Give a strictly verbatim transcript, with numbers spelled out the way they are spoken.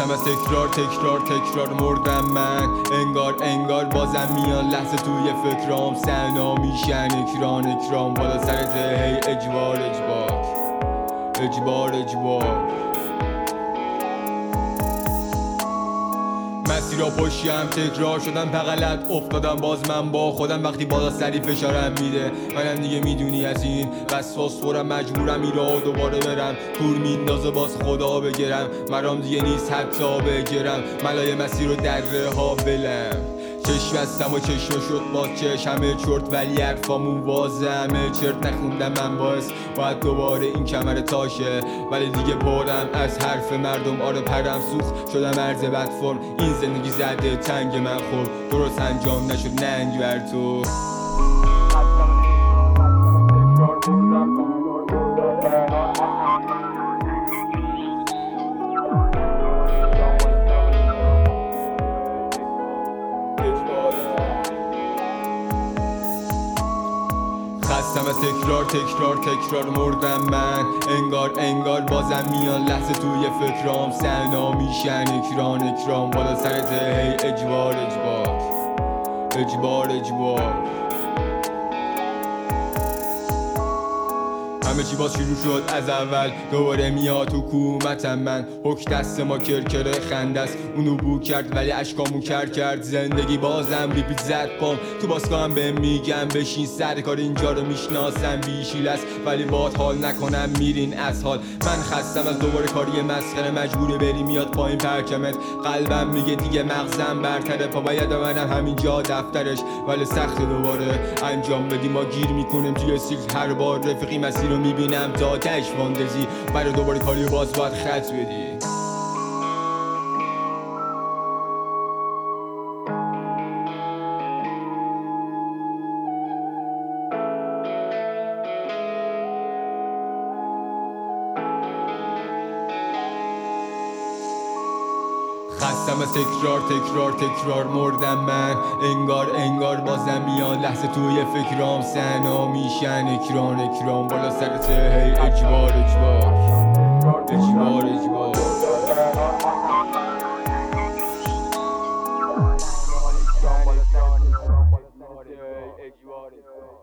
خستم از تکرار تکرار تکرار مردم من، انگار انگار بازم میان لحظه توی فکرام، سنا میشن اکران اکرام بالا سرت، هی اجبار اجبار اجبار اجبار مسیرها پشتیم تکرار شدم پغلت افتادم باز من با خودم، وقتی بالا سری فشارم میده منم دیگه میدونی از این وسواس خورم، مجبورم ایرا دوباره برم تور میندازه باز خدا بگرم، مرام دیگه نیست حتی بگرم ملای مسیر رو دره ها بلم، چشم بستم و چشم شد باز چش همه چرت ولی حرفامون واضحه، همه چرت نخوندم من باعث باید دوباره این کمر تاشه، ولی دیگه پرم از حرف مردم، آره پرم سوخت شدم عرض بد فرم، این زندگی زده تنگ من خب درست انجام نشد ننگ بر تو. خستم از تکرار تکرار تکرار مردم من، انگار انگار بازم میان لحظه توی فکرام، سنا میشن اکران اکرام بالا سرت، هی اجبار اجبار اجبار اجبار همه چی باز شروع شد از اول، دوباره میاد حکومتم من، حک دست ما کرکره خنده است اونو بو کرد ولی اشکامو کر کرد، زندگی بازم ریپیت زد پام تو باسکام به میگم بشین سر کار اینجا رو میشناسم بیشیل است ولی باد حال نکنم میرین از حال، من خستم از دوباره کاری مسخره مجبوره بری میاد پایین پرچمت، قلبم میگه دیگه مغزم برتره پا باید ببرم همینجا دفترش، ولی سخت دوباره انجام بدی ما گیر میکنیم توی سیکل هر بار رفیقی مسیر رو میبینم تا تش فاندزی برای دوباره کاری باز باید خط بدی. خستم از تکرار تکرار تکرار مردم من، انگار انگار بازم میان لحظه توی فکرام، سنا میشن اکران اکرام بالا سرت، هی اجبار اجبار اجبار اجبار